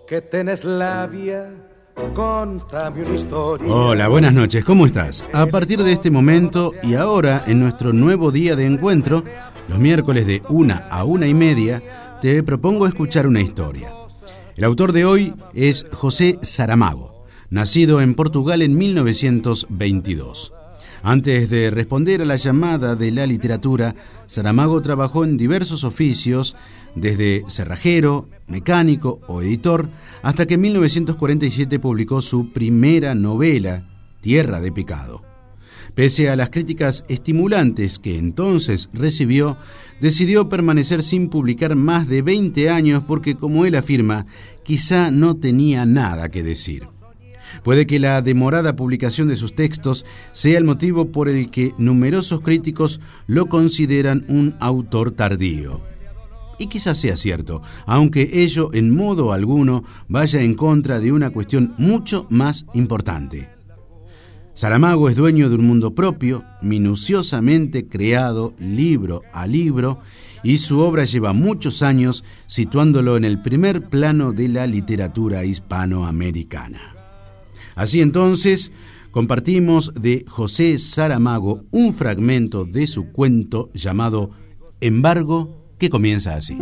que tenés labia, contame una historia. Hola, buenas noches, ¿cómo estás? A partir de este momento y ahora, en nuestro nuevo día de encuentro, los miércoles de 1 a 1:30, te propongo escuchar una historia. El autor de hoy es José Saramago, nacido en Portugal en 1922. Antes de responder a la llamada de la literatura, Saramago trabajó en diversos oficios, desde cerrajero, mecánico o editor, hasta que en 1947 publicó su primera novela, Tierra de Pecado. Pese a las críticas estimulantes que entonces recibió, decidió permanecer sin publicar más de 20 años porque, como él afirma, quizá no tenía nada que decir. Puede que la demorada publicación de sus textos sea el motivo por el que numerosos críticos lo consideran un autor tardío. Y quizás sea cierto, aunque ello en modo alguno vaya en contra de una cuestión mucho más importante. Saramago es dueño de un mundo propio, minuciosamente creado libro a libro, y su obra lleva muchos años situándolo en el primer plano de la literatura hispanoamericana. Así entonces, compartimos de José Saramago un fragmento de su cuento llamado Embargo, que comienza así.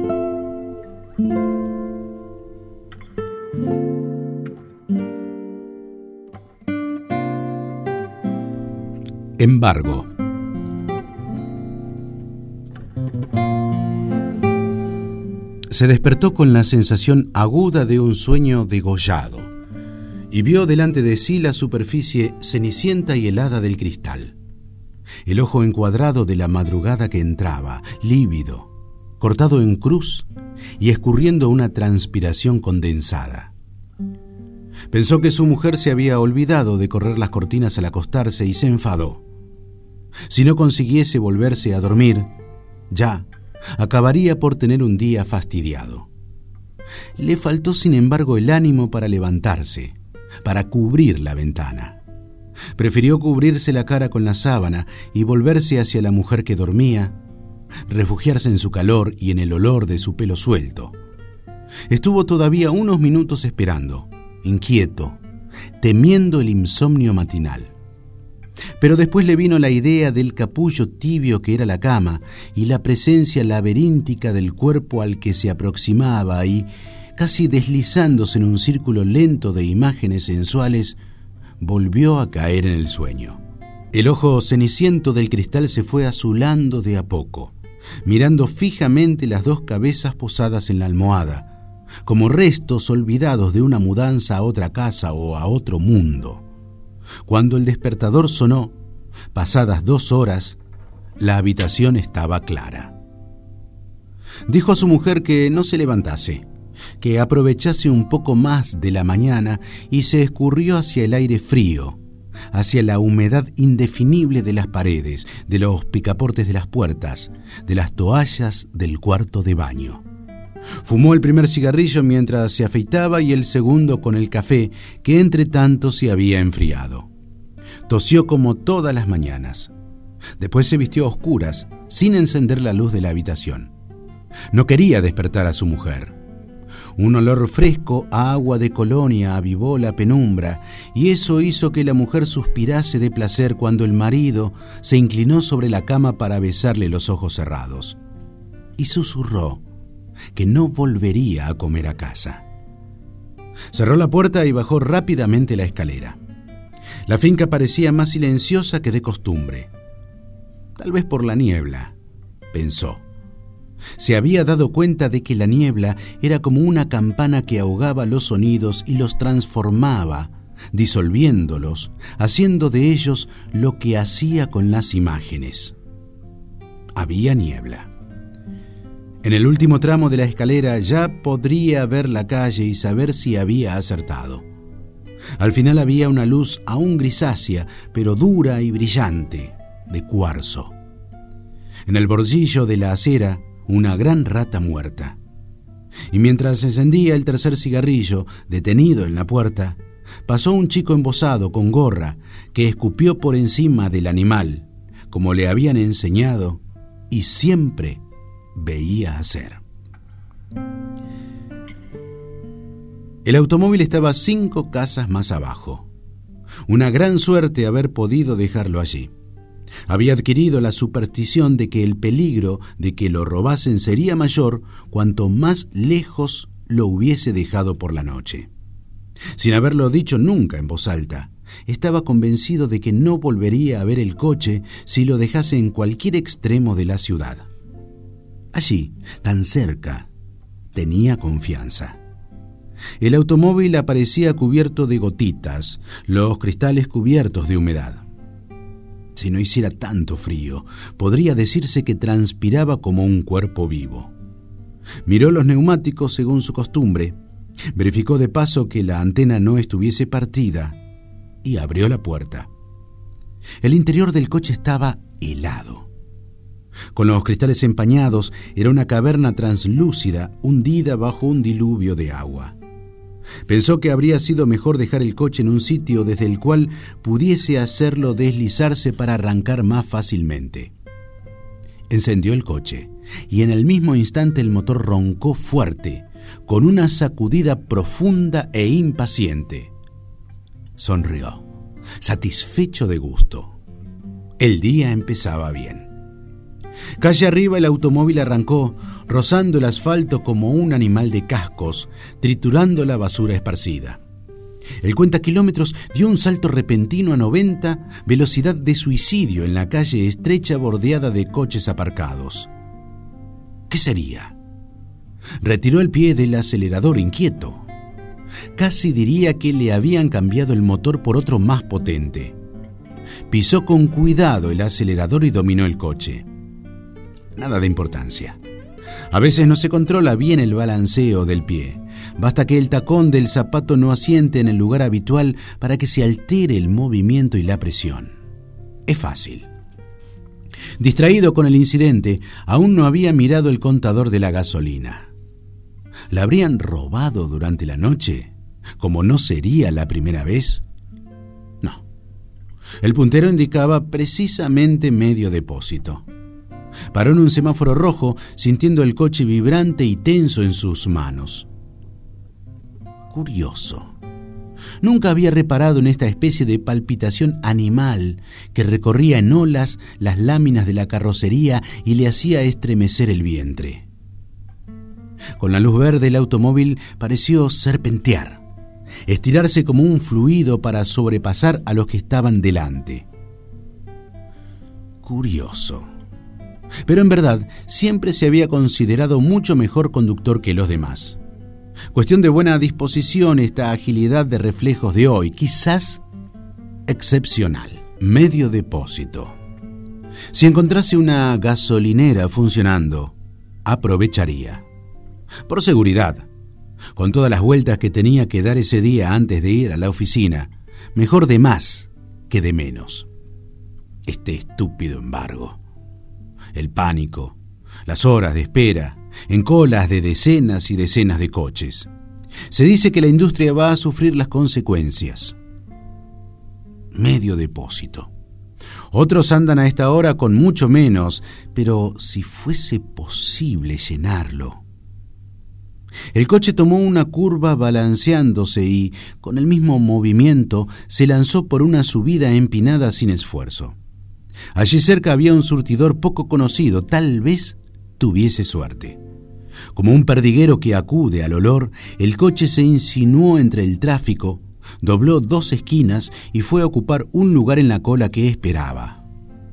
Embargo. Se despertó con la sensación aguda de un sueño degollado y vio delante de sí la superficie cenicienta y helada del cristal. El ojo encuadrado de la madrugada que entraba, lívido, cortado en cruz y escurriendo una transpiración condensada. Pensó que su mujer se había olvidado de correr las cortinas al acostarse y se enfadó. Si no consiguiese volverse a dormir, ya acabaría por tener un día fastidiado. Le faltó, sin embargo, el ánimo para levantarse, para cubrir la ventana. Prefirió cubrirse la cara con la sábana y volverse hacia la mujer que dormía, refugiarse en su calor y en el olor de su pelo suelto. Estuvo todavía unos minutos esperando, inquieto, temiendo el insomnio matinal. Pero después le vino la idea del capullo tibio que era la cama y la presencia laberíntica del cuerpo al que se aproximaba y, casi deslizándose en un círculo lento de imágenes sensuales, volvió a caer en el sueño. El ojo ceniciento del cristal se fue azulando de a poco, mirando fijamente las dos cabezas posadas en la almohada, como restos olvidados de una mudanza a otra casa o a otro mundo. Cuando el despertador sonó, pasadas 2 horas, la habitación estaba clara. Dijo a su mujer que no se levantase, que aprovechase un poco más de la mañana, y se escurrió hacia el aire frío, hacia la humedad indefinible de las paredes, de los picaportes de las puertas, de las toallas del cuarto de baño. Fumó el primer cigarrillo mientras se afeitaba y el segundo con el café, que entre tanto se había enfriado. Tosió como todas las mañanas. Después se vistió a oscuras, sin encender la luz de la habitación. No quería despertar a su mujer. Un olor fresco a agua de colonia avivó la penumbra, y eso hizo que la mujer suspirase de placer cuando el marido se inclinó sobre la cama para besarle los ojos cerrados. Y susurró que no volvería a comer a casa. Cerró la puerta y bajó rápidamente la escalera. La finca parecía más silenciosa que de costumbre. Tal vez por la niebla, pensó. Se había dado cuenta de que la niebla era como una campana que ahogaba los sonidos y los transformaba, disolviéndolos, haciendo de ellos lo que hacía con las imágenes. Había niebla. En el último tramo de la escalera ya podría ver la calle y saber si había acertado. Al final había una luz aún grisácea, pero dura y brillante, de cuarzo. En el bordillo de la acera, una gran rata muerta. Y mientras se encendía el tercer cigarrillo, detenido en la puerta, pasó un chico embozado con gorra que escupió por encima del animal, como le habían enseñado y siempre veía hacer. El automóvil estaba 5 casas más abajo. Una gran suerte haber podido dejarlo allí. Había adquirido la superstición de que el peligro de que lo robasen sería mayor cuanto más lejos lo hubiese dejado por la noche. Sin haberlo dicho nunca en voz alta, estaba convencido de que no volvería a ver el coche si lo dejase en cualquier extremo de la ciudad. Allí, tan cerca, tenía confianza. El automóvil aparecía cubierto de gotitas, los cristales cubiertos de humedad. Si no hiciera tanto frío, podría decirse que transpiraba como un cuerpo vivo. Miró los neumáticos según su costumbre, verificó de paso que la antena no estuviese partida y abrió la puerta. El interior del coche estaba helado. Con los cristales empañados, era una caverna translúcida hundida bajo un diluvio de agua. Pensó que habría sido mejor dejar el coche en un sitio desde el cual pudiese hacerlo deslizarse para arrancar más fácilmente. Encendió el coche y en el mismo instante el motor roncó fuerte, con una sacudida profunda e impaciente. Sonrió, satisfecho de gusto. El día empezaba bien. Calle arriba el automóvil arrancó, rozando el asfalto como un animal de cascos, triturando la basura esparcida. El cuentakilómetros dio un salto repentino a 90, velocidad de suicidio en la calle estrecha bordeada de coches aparcados. ¿Qué sería? Retiró el pie del acelerador inquieto. Casi diría que le habían cambiado el motor por otro más potente. Pisó con cuidado el acelerador y dominó el coche. Nada de importancia. A veces no se controla bien el balanceo del pie. Basta que el tacón del zapato no asiente en el lugar habitual para que se altere el movimiento y la presión. Es fácil. Distraído con el incidente, aún no había mirado el contador de la gasolina. ¿La habrían robado durante la noche, como no sería la primera vez? No. El puntero indicaba precisamente medio depósito. Paró en un semáforo rojo, sintiendo el coche vibrante y tenso en sus manos. Curioso. Nunca había reparado en esta especie de palpitación animal que recorría en olas las láminas de la carrocería y le hacía estremecer el vientre. Con la luz verde el automóvil pareció serpentear, estirarse como un fluido para sobrepasar a los que estaban delante. Curioso. Pero en verdad siempre se había considerado mucho mejor conductor que los demás. Cuestión de buena disposición esta agilidad de reflejos de hoy, quizás excepcional. Medio depósito. Si encontrase una gasolinera funcionando, aprovecharía. Por seguridad, con todas las vueltas que tenía que dar ese día antes de ir a la oficina, mejor de más que de menos. Este estúpido embargo. El pánico, las horas de espera, en colas de decenas y decenas de coches. Se dice que la industria va a sufrir las consecuencias. Medio depósito. Otros andan a esta hora con mucho menos, pero si fuese posible llenarlo. El coche tomó una curva balanceándose y, con el mismo movimiento, se lanzó por una subida empinada sin esfuerzo. Allí cerca había un surtidor poco conocido, tal vez tuviese suerte. Como un perdiguero que acude al olor, el coche se insinuó entre el tráfico, dobló 2 esquinas y fue a ocupar un lugar en la cola que esperaba.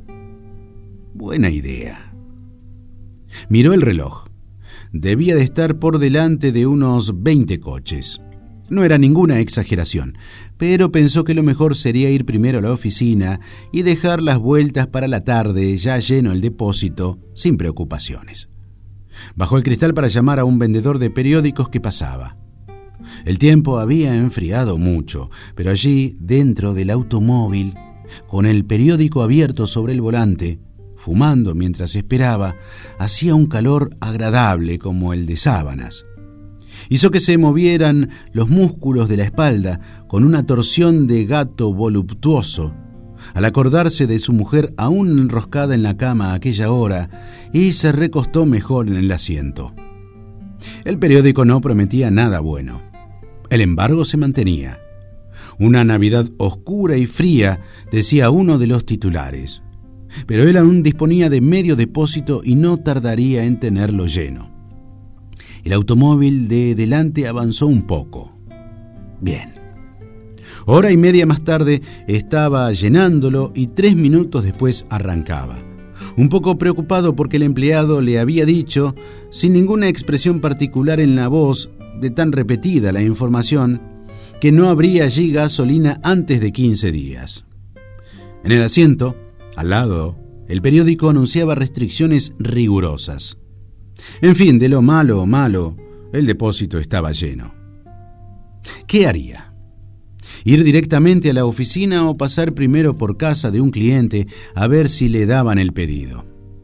Buena idea. Miró el reloj. Debía de estar por delante de unos 20 coches. No era ninguna exageración, pero pensó que lo mejor sería ir primero a la oficina y dejar las vueltas para la tarde, ya lleno el depósito, sin preocupaciones. Bajó el cristal para llamar a un vendedor de periódicos que pasaba. El tiempo había enfriado mucho, pero allí, dentro del automóvil, con el periódico abierto sobre el volante, fumando mientras esperaba, hacía un calor agradable como el de sábanas. Hizo que se movieran los músculos de la espalda con una torsión de gato voluptuoso al acordarse de su mujer aún enroscada en la cama a aquella hora, y se recostó mejor en el asiento. El periódico no prometía nada bueno. El embargo se mantenía. Una Navidad oscura y fría, decía uno de los titulares. Pero él aún disponía de medio depósito y no tardaría en tenerlo lleno. El automóvil de delante avanzó un poco. Bien. Hora y media más tarde estaba llenándolo y 3 minutos después arrancaba. Un poco preocupado porque el empleado le había dicho, sin ninguna expresión particular en la voz, de tan repetida la información, que no habría allí gasolina antes de 15 días. En el asiento, al lado, el periódico anunciaba restricciones rigurosas. En fin, de lo malo, el depósito estaba lleno. ¿Qué haría? ¿Ir directamente a la oficina o pasar primero por casa de un cliente a ver si le daban el pedido?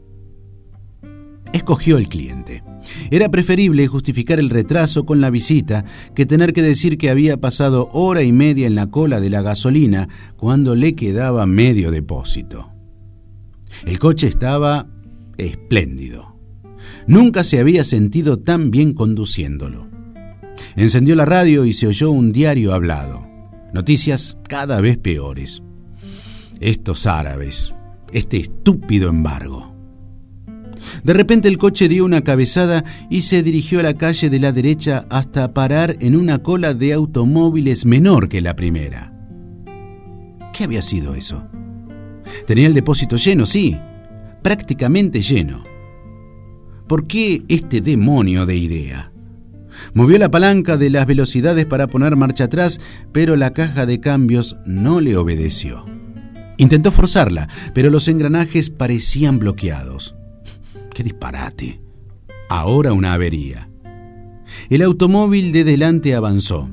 Escogió el cliente. Era preferible justificar el retraso con la visita que tener que decir que había pasado hora y media en la cola de la gasolina cuando le quedaba medio depósito. El coche estaba espléndido. Nunca se había sentido tan bien conduciéndolo. Encendió la radio y se oyó un diario hablado. Noticias cada vez peores. Estos árabes, este estúpido embargo. De repente el coche dio una cabezada y se dirigió a la calle de la derecha hasta parar en una cola de automóviles menor que la primera. ¿Qué había sido eso? Tenía el depósito lleno, sí, prácticamente lleno. ¿Por qué este demonio de idea? Movió la palanca de las velocidades para poner marcha atrás, pero la caja de cambios no le obedeció. Intentó forzarla, pero los engranajes parecían bloqueados. ¡Qué disparate! Ahora una avería. El automóvil de delante avanzó.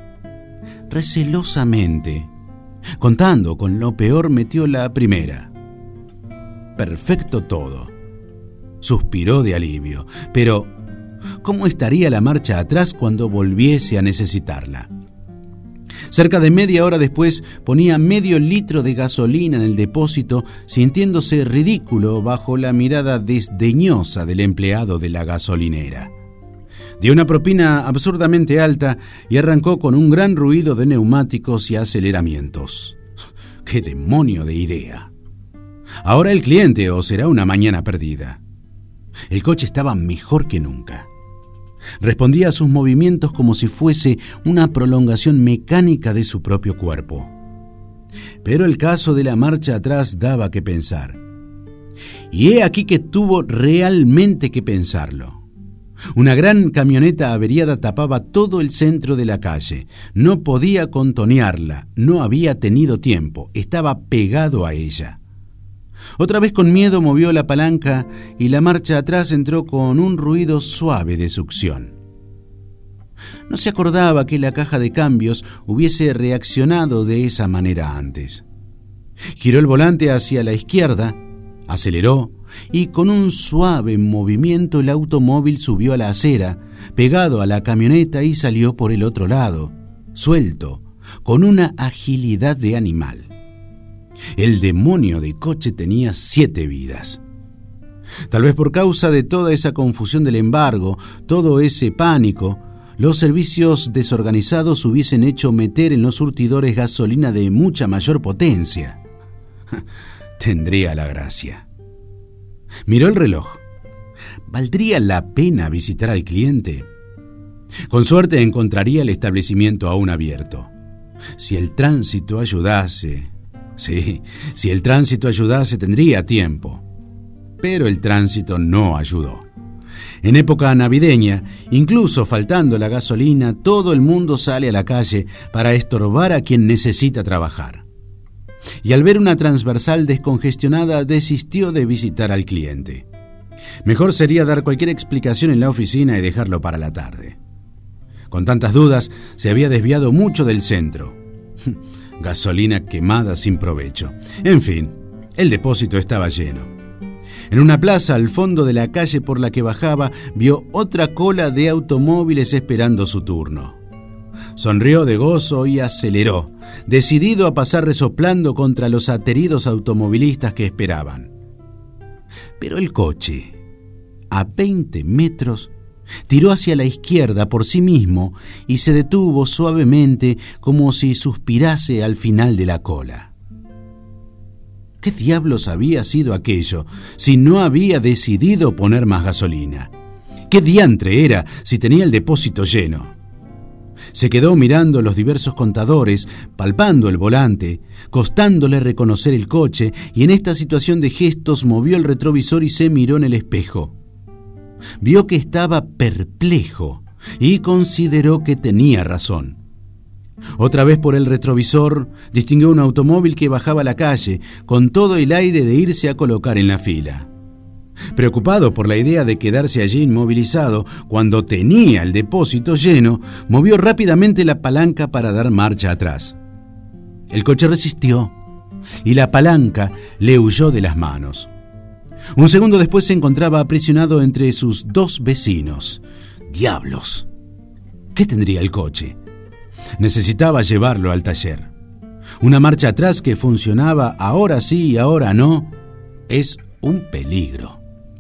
Recelosamente, contando con lo peor, metió la primera. Perfecto todo. Suspiró de alivio, pero ¿cómo estaría la marcha atrás cuando volviese a necesitarla? Cerca de media hora después ponía medio litro de gasolina en el depósito, sintiéndose ridículo bajo la mirada desdeñosa del empleado de la gasolinera. Dio una propina absurdamente alta y arrancó con un gran ruido de neumáticos y aceleramientos. ¡Qué demonio de idea! ¿Ahora el cliente o será una mañana perdida? El coche estaba mejor que nunca. Respondía a sus movimientos como si fuese una prolongación mecánica de su propio cuerpo. Pero el caso de la marcha atrás daba que pensar. Y he aquí que tuvo realmente que pensarlo. Una gran camioneta averiada tapaba todo el centro de la calle. No podía contonearla, no había tenido tiempo, estaba pegado a ella. Otra vez con miedo movió la palanca y la marcha atrás entró con un ruido suave de succión. No se acordaba que la caja de cambios hubiese reaccionado de esa manera antes. Giró el volante hacia la izquierda, aceleró y con un suave movimiento el automóvil subió a la acera, pegado a la camioneta y salió por el otro lado, suelto, con una agilidad de animal. El demonio de coche tenía 7 vidas. Tal vez por causa de toda esa confusión del embargo, todo ese pánico, los servicios desorganizados hubiesen hecho meter en los surtidores gasolina de mucha mayor potencia. Tendría la gracia. Miró el reloj. ¿Valdría la pena visitar al cliente? Con suerte encontraría el establecimiento aún abierto. Si el tránsito ayudase... Sí, si el tránsito ayudase tendría tiempo. Pero el tránsito no ayudó. En época navideña, incluso faltando la gasolina, todo el mundo sale a la calle para estorbar a quien necesita trabajar. Y al ver una transversal descongestionada, desistió de visitar al cliente. Mejor sería dar cualquier explicación en la oficina y dejarlo para la tarde. Con tantas dudas, se había desviado mucho del centro. Gasolina quemada sin provecho. En fin, el depósito estaba lleno. En una plaza al fondo de la calle por la que bajaba, vio otra cola de automóviles esperando su turno. Sonrió de gozo y aceleró, decidido a pasar resoplando contra los ateridos automovilistas que esperaban. Pero el coche, a 20 metros, Tiró hacia la izquierda por sí mismo y se detuvo suavemente como si suspirase al final de la cola. ¿Qué diablos había sido aquello si no había decidido poner más gasolina? ¿Qué diantre era si tenía el depósito lleno? Se quedó mirando los diversos contadores, palpando el volante, costándole reconocer el coche, y en esta situación de gestos movió el retrovisor y se miró en el espejo. Vio que estaba perplejo y consideró que tenía razón. Otra vez por el retrovisor distinguió un automóvil que bajaba a la calle con todo el aire de irse a colocar en la fila. Preocupado por la idea de quedarse allí inmovilizado cuando tenía el depósito lleno, movió rápidamente la palanca para dar marcha atrás. El coche resistió y la palanca le huyó de las manos. Un segundo después se encontraba aprisionado entre sus dos vecinos. ¡Diablos! ¿Qué tendría el coche? Necesitaba llevarlo al taller. Una marcha atrás que funcionaba ahora sí y ahora no es un peligro.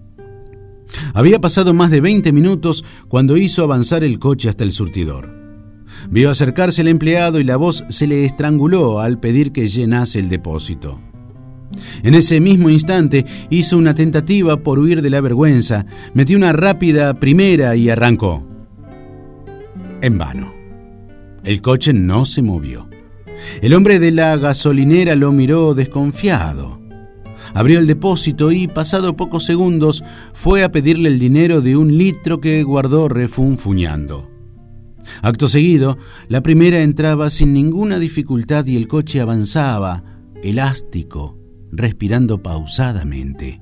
Había pasado más de 20 minutos cuando hizo avanzar el coche hasta el surtidor. Vio acercarse el empleado y la voz se le estranguló al pedir que llenase el depósito. En ese mismo instante hizo una tentativa por huir de la vergüenza, metió una rápida primera y arrancó. En vano. El coche no se movió. El hombre de la gasolinera lo miró desconfiado. Abrió el depósito y, pasado pocos segundos, fue a pedirle el dinero de 1 litro que guardó refunfuñando. Acto seguido, la primera entraba sin ninguna dificultad y el coche avanzaba, elástico, respirando pausadamente.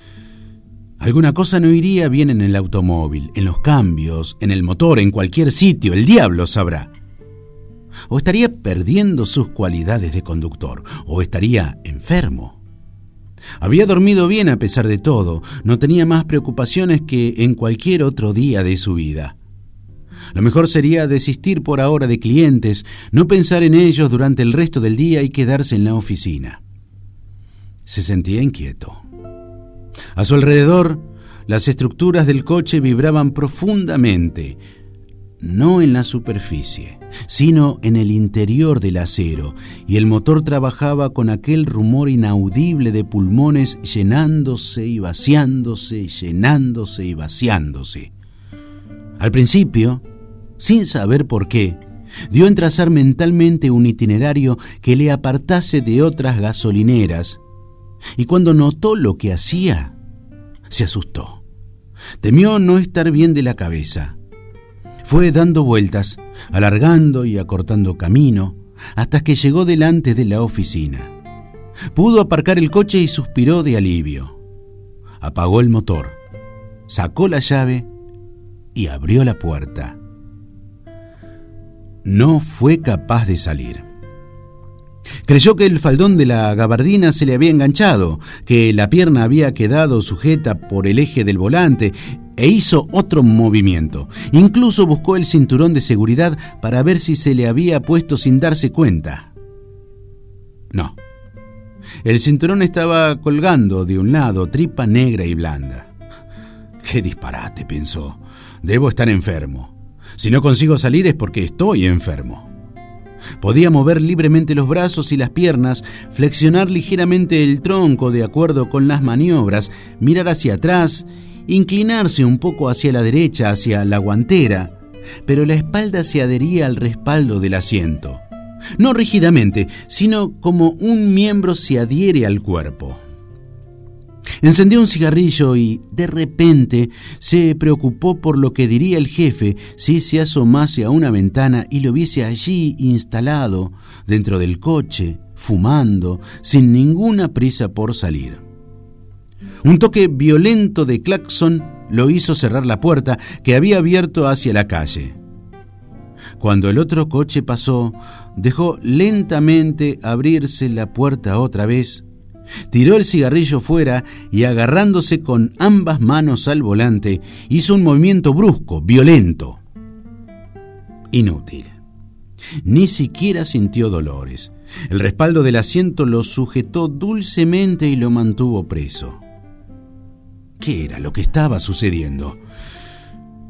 Alguna cosa no iría bien en el automóvil, en los cambios, en el motor, en cualquier sitio, el diablo sabrá. O estaría perdiendo sus cualidades de conductor, o estaría enfermo. Había dormido bien a pesar de todo, no tenía más preocupaciones que en cualquier otro día de su vida. Lo mejor sería desistir por ahora de clientes, no pensar en ellos durante el resto del día y quedarse en la oficina. Se sentía inquieto. A su alrededor, las estructuras del coche vibraban profundamente, no en la superficie, sino en el interior del acero, y el motor trabajaba con aquel rumor inaudible de pulmones llenándose y vaciándose, llenándose y vaciándose. Al principio, sin saber por qué, dio en trazar mentalmente un itinerario que le apartase de otras gasolineras, y cuando notó lo que hacía, se asustó. Temió no estar bien de la cabeza. Fue dando vueltas, alargando y acortando camino, hasta que llegó delante de la oficina. Pudo aparcar el coche y suspiró de alivio. Apagó el motor, sacó la llave y abrió la puerta. No fue capaz de salir. Creyó que el faldón de la gabardina se le había enganchado, que la pierna había quedado sujeta por el eje del volante, e hizo otro movimiento. Incluso buscó el cinturón de seguridad para ver si se le había puesto sin darse cuenta. No. El cinturón estaba colgando de un lado, tripa negra y blanda. ¡Qué disparate!, pensó. Debo estar enfermo. Si no consigo salir es porque estoy enfermo. Podía mover libremente los brazos y las piernas, flexionar ligeramente el tronco de acuerdo con las maniobras, mirar hacia atrás, inclinarse un poco hacia la derecha, hacia la guantera, pero la espalda se adhería al respaldo del asiento. No rígidamente, sino como un miembro se adhiere al cuerpo. Encendió un cigarrillo y, de repente, se preocupó por lo que diría el jefe si se asomase a una ventana y lo viese allí instalado, dentro del coche, fumando, sin ninguna prisa por salir. Un toque violento de claxon lo hizo cerrar la puerta que había abierto hacia la calle. Cuando el otro coche pasó, dejó lentamente abrirse la puerta otra vez, tiró el cigarrillo fuera y, agarrándose con ambas manos al volante, hizo un movimiento brusco, violento. Inútil. Ni siquiera sintió dolores. El respaldo del asiento lo sujetó dulcemente y lo mantuvo preso. ¿Qué era lo que estaba sucediendo?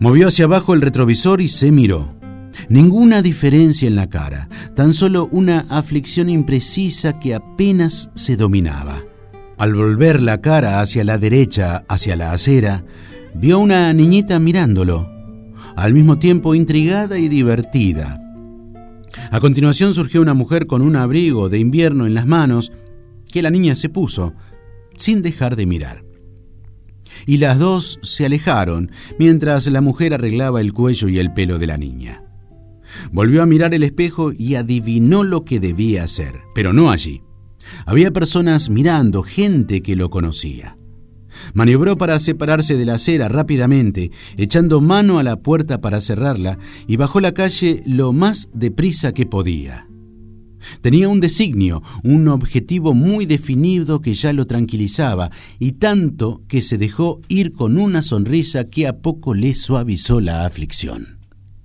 Movió hacia abajo el retrovisor y se miró. Ninguna diferencia en la cara, tan solo una aflicción imprecisa que apenas se dominaba. Al volver la cara hacia la derecha, hacia la acera, vio a una niñita mirándolo, al mismo tiempo intrigada y divertida. A continuación surgió una mujer con un abrigo de invierno en las manos, que la niña se puso, sin dejar de mirar. Y las dos se alejaron, mientras la mujer arreglaba el cuello y el pelo de la niña. Volvió a mirar el espejo y adivinó lo que debía hacer, pero no allí. Había personas mirando, gente que lo conocía. Maniobró para separarse de la acera rápidamente, echando mano a la puerta para cerrarla, y bajó la calle lo más deprisa que podía. Tenía un designio, un objetivo muy definido que ya lo tranquilizaba, y tanto que se dejó ir con una sonrisa que a poco le suavizó la aflicción.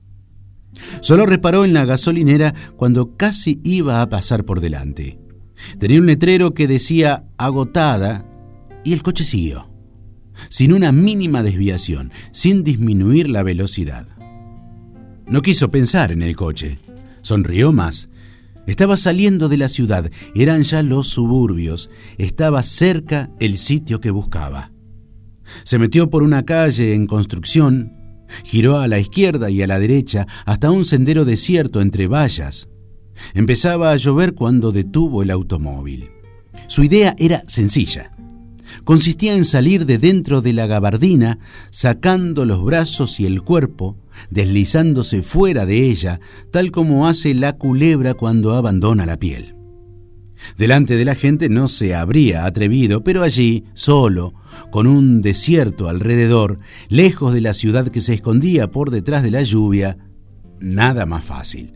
Solo reparó en la gasolinera cuando casi iba a pasar por delante. Tenía un letrero que decía agotada y el coche siguió, sin una mínima desviación, sin disminuir la velocidad. No quiso pensar en el coche. Sonrió más. Estaba saliendo de la ciudad, eran ya los suburbios, estaba cerca el sitio que buscaba. Se metió por una calle en construcción, giró a la izquierda y a la derecha hasta un sendero desierto entre vallas. Empezaba a llover cuando detuvo el automóvil. Su idea era sencilla. Consistía en salir de dentro de la gabardina, sacando los brazos y el cuerpo, deslizándose fuera de ella, tal como hace la culebra cuando abandona la piel. Delante de la gente no se habría atrevido, pero allí, solo, con un desierto alrededor, lejos de la ciudad que se escondía por detrás de la lluvia, nada más fácil.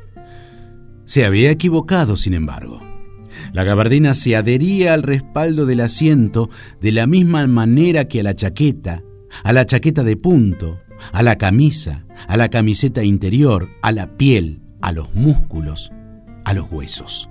Se había equivocado, sin embargo. La gabardina se adhería al respaldo del asiento de la misma manera que a la chaqueta de punto, a la camisa, a la camiseta interior, a la piel, a los músculos, a los huesos.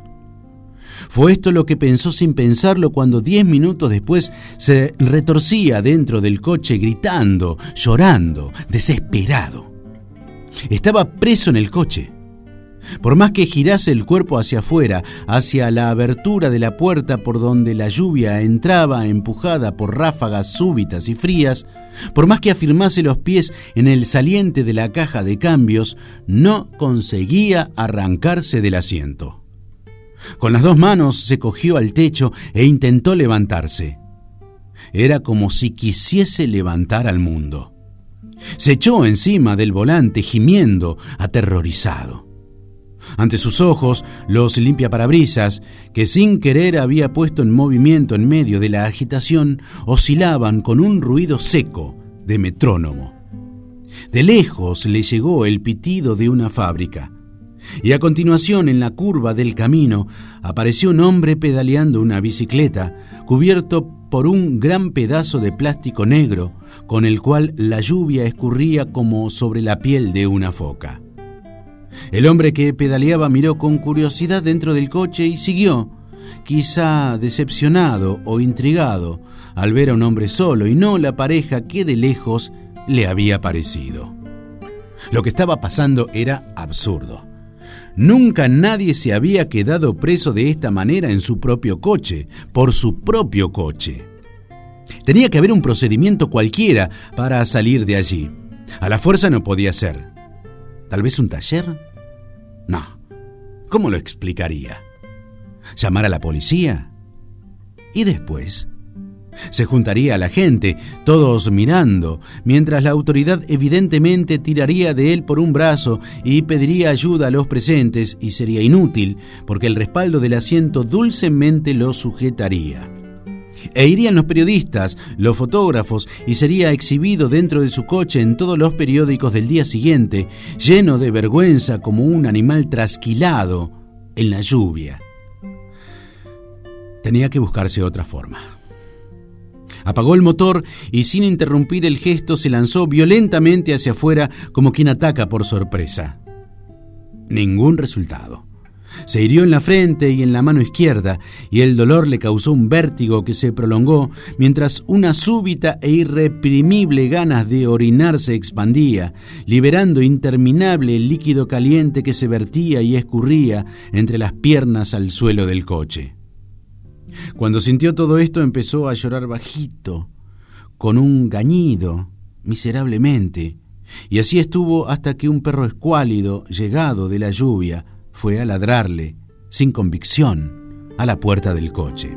Fue esto lo que pensó sin pensarlo cuando 10 minutos después se retorcía dentro del coche gritando, llorando, desesperado. Estaba preso en el coche. Por más que girase el cuerpo hacia afuera, hacia la abertura de la puerta por donde la lluvia entraba empujada por ráfagas súbitas y frías, por más que afirmase los pies en el saliente de la caja de cambios, no conseguía arrancarse del asiento. Con las dos manos se cogió al techo e intentó levantarse. Era como si quisiese levantar al mundo. Se echó encima del volante gimiendo, aterrorizado. Ante sus ojos, los limpiaparabrisas, que sin querer había puesto en movimiento en medio de la agitación, oscilaban con un ruido seco de metrónomo. De lejos le llegó el pitido de una fábrica, y a continuación, en la curva del camino, apareció un hombre pedaleando una bicicleta, cubierto por un gran pedazo de plástico negro, con el cual la lluvia escurría como sobre la piel de una foca. El hombre que pedaleaba miró con curiosidad dentro del coche y siguió, quizá decepcionado o intrigado al ver a un hombre solo y no la pareja que de lejos le había parecido. Lo que estaba pasando era absurdo. Nunca nadie se había quedado preso de esta manera en su propio coche, por su propio coche. Tenía que haber un procedimiento cualquiera para salir de allí. A la fuerza no podía ser. ¿Tal vez un taller? No. ¿Cómo lo explicaría? ¿Llamar a la policía? ¿Y después? Se juntaría a la gente, todos mirando, mientras la autoridad evidentemente tiraría de él por un brazo y pediría ayuda a los presentes, y sería inútil, porque el respaldo del asiento dulcemente lo sujetaría. E irían los periodistas, los fotógrafos, y sería exhibido dentro de su coche en todos los periódicos del día siguiente, lleno de vergüenza como un animal trasquilado en la lluvia. Tenía que buscarse otra forma. Apagó el motor y sin interrumpir el gesto se lanzó violentamente hacia afuera como quien ataca por sorpresa. Ningún resultado. Se hirió en la frente y en la mano izquierda, y el dolor le causó un vértigo que se prolongó mientras una súbita e irreprimible ganas de orinar se expandía, liberando interminable líquido caliente que se vertía y escurría entre las piernas al suelo del coche. Cuando sintió todo esto, empezó a llorar bajito, con un gañido, miserablemente, y así estuvo hasta que un perro escuálido, llegado de la lluvia, fue a ladrarle, sin convicción, a la puerta del coche.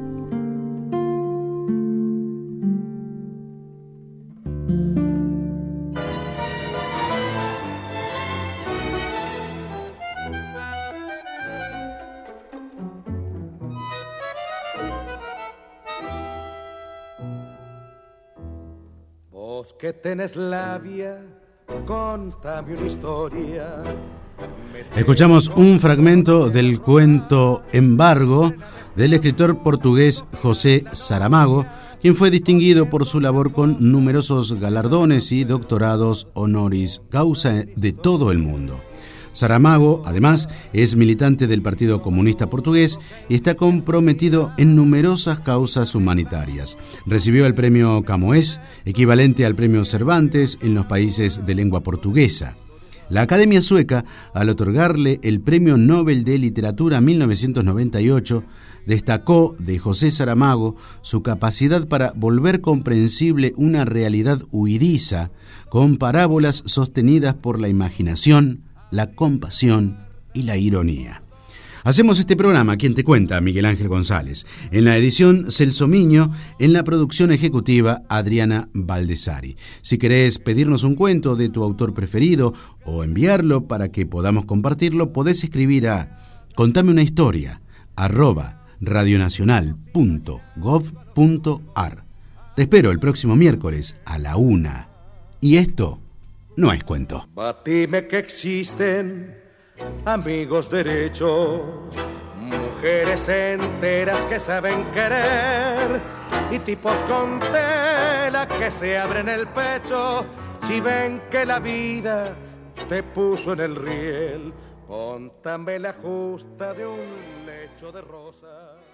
Vos que tenés labia, contame una historia. Escuchamos un fragmento del cuento Embargo del escritor portugués José Saramago, quien fue distinguido por su labor con numerosos galardones y doctorados honoris causa de todo el mundo. Saramago, además, es militante del Partido Comunista Portugués y está comprometido en numerosas causas humanitarias. Recibió el premio Camões, equivalente al premio Cervantes en los países de lengua portuguesa. La Academia Sueca, al otorgarle el Premio Nobel de Literatura 1998, destacó de José Saramago su capacidad para volver comprensible una realidad huidiza con parábolas sostenidas por la imaginación, la compasión y la ironía. Hacemos este programa, ¿Quién te cuenta? Miguel Ángel González. En la edición, Celso Miño. En la producción ejecutiva, Adriana Baldessari. Si querés pedirnos un cuento de tu autor preferido o enviarlo para que podamos compartirlo, podés escribir a contameunaistoria@radionacional.gov.ar. Te espero el próximo miércoles a la 1:00. Y esto no es cuento. Batime que existen amigos derechos, mujeres enteras que saben querer y tipos con tela que se abren el pecho si ven que la vida te puso en el riel. Contame la justa de un lecho de rosas.